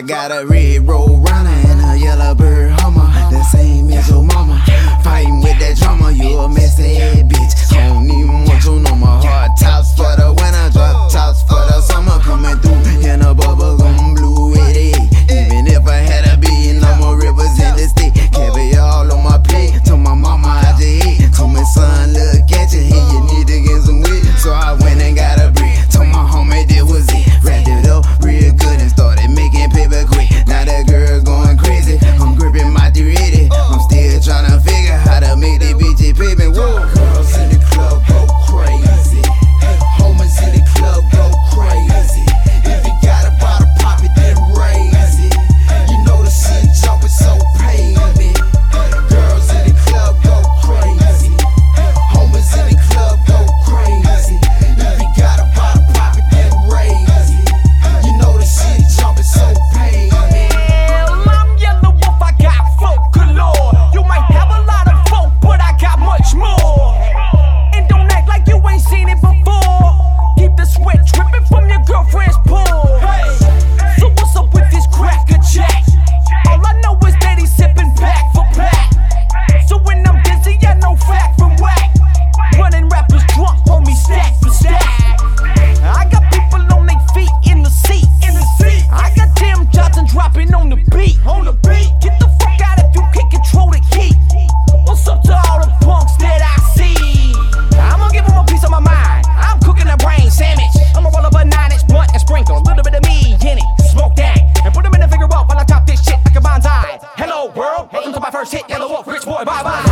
got a red road runner and a yellow bird hummer, the same as your mama. Fighting with that drama, you a messy ass bitch. I don't even want you no more. Hard tops for the winter, drop tops for the summer. Coming through in a bubblegum blue 88. Even if I had a billion, I'ma represent the state. Caviar all on my plate. Told my mama I just ate. Told my son, look at you, hey, you need to get some weight. So I went and got a brick. Told my homie that was it. Wrapped it up real good and started making paper quick. Now that girl going crazy. I'm gripping my 380. I'm still trying to figure how to make this bitch pay me. Whoa. Girls in the club go crazy. Homies in the club go crazy. If you got a bottle, pop it, then raise it. You know the shit jumping so payment. Girls in the club go crazy. Homies in the club go crazy. If you got a bottle, pop it, then raise it. You know the shit jumping so payment. I'm Yellow Wolf, I got folk galore. You might have a lot of folk, but I got much more. And don't act like you ain't seen it before. Keep the sweat dripping from your girlfriend's pool. So what's up with this cracker jack? All I know is that he's sipping pack for pack. So when I'm busy, I know fact from whack. Running rappers drunk, homie, stack for stack. I got people on their feet in the seat. I got Tim Johnson dropping on the beat. Get the fuck out if you can't control the heat. What's up to all the punks that I see? I'ma give them a piece of my mind. I'm cooking a brain sandwich. I'ma roll up a 9-inch blunt and sprinkle a little bit of me in it. Smoke that and put them in the figure up while I top this shit like a bonsai. Hello world, welcome to my first hit. Yellow Wolf, rich boy, bye bye.